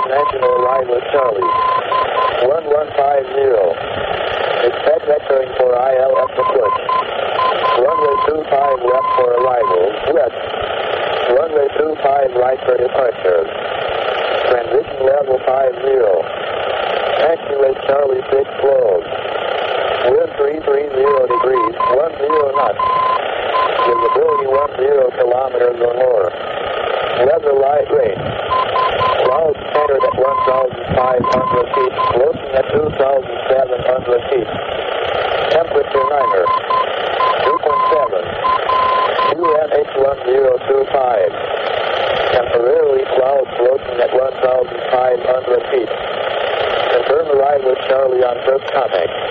International arrival Charlie. 1150. Expect vectoring for ILS approach. Runway 25 left for arrival. West. Runway 25 right for departure. Transition level 50. Taxi rate Charlie 6 closed. Wind 330 degrees, 10 knots. Visibility 10 kilometers or more. Weather light rain. Clouds centered at 1,500 feet, floating at 2,700 feet. Temperature 9er. 2.7. QNH1025. Temporarily clouds floating at 1,500 feet. Confirm arrival Charlie on first contact.